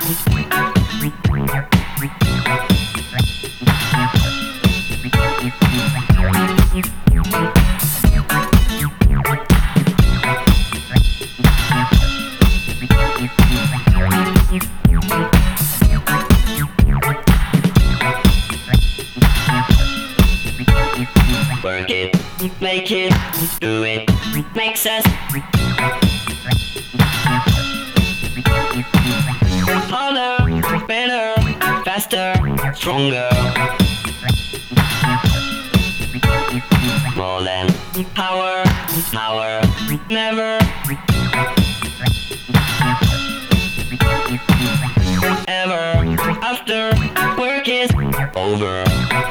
Work it, make it, do it, makes us harder, better, faster, stronger. More than power, power, never. Ever after work is over.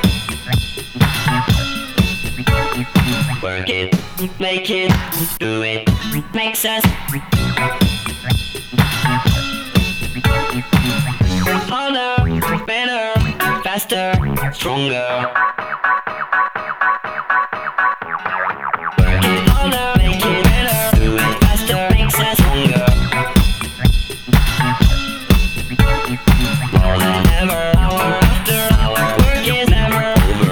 Work it, make it, do it, makes us harder, better, faster, stronger. Work it harder, make it better, do it faster, makes us stronger. More than ever, hour after hour, work is never over.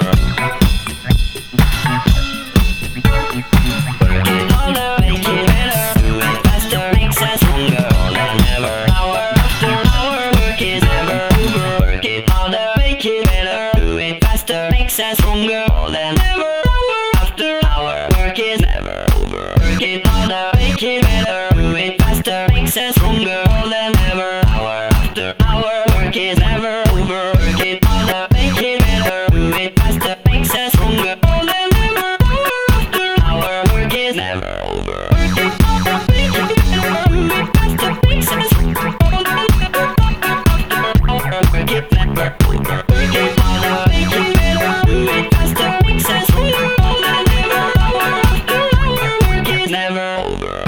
Work it harder, make it better, do it faster, makes us stronger. More than ever, hour after hour, work is never over. Work it harder, make it better, do it faster, makes us stronger. More than ever, hour after hour, work is never over. Work it harder, make it better, do it faster, makes us stronger. More than ever, hour after hour, work is never over. Work it harder, make it better, do it faster, makes us stronger. More than ever, hour after hour, work is never over. Work it harder, make it better, do it faster, makes us stronger. More than ever, hour after hour, work is never over. Work it harder, make it better, do it faster, makes us stronger. More than ever, hour after hour, work is never over.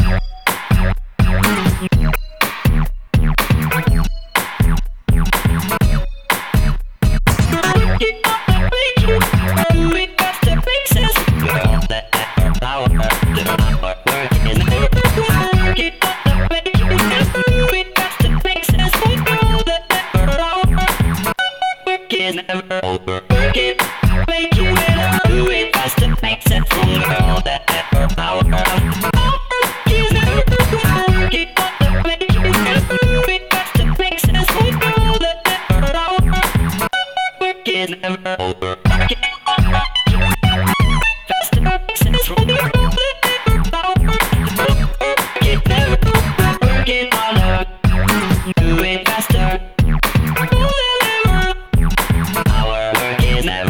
Never over. Work it, make it better, do it faster, makes it stronger. All that ever power. Work is never over. Work it harder, make it better, do it faster, makes it stronger. All that ever power. Work is never over. Work it faster, makes it stronger. All that ever power. Work it never over. Work it harder, do it faster. Our work is never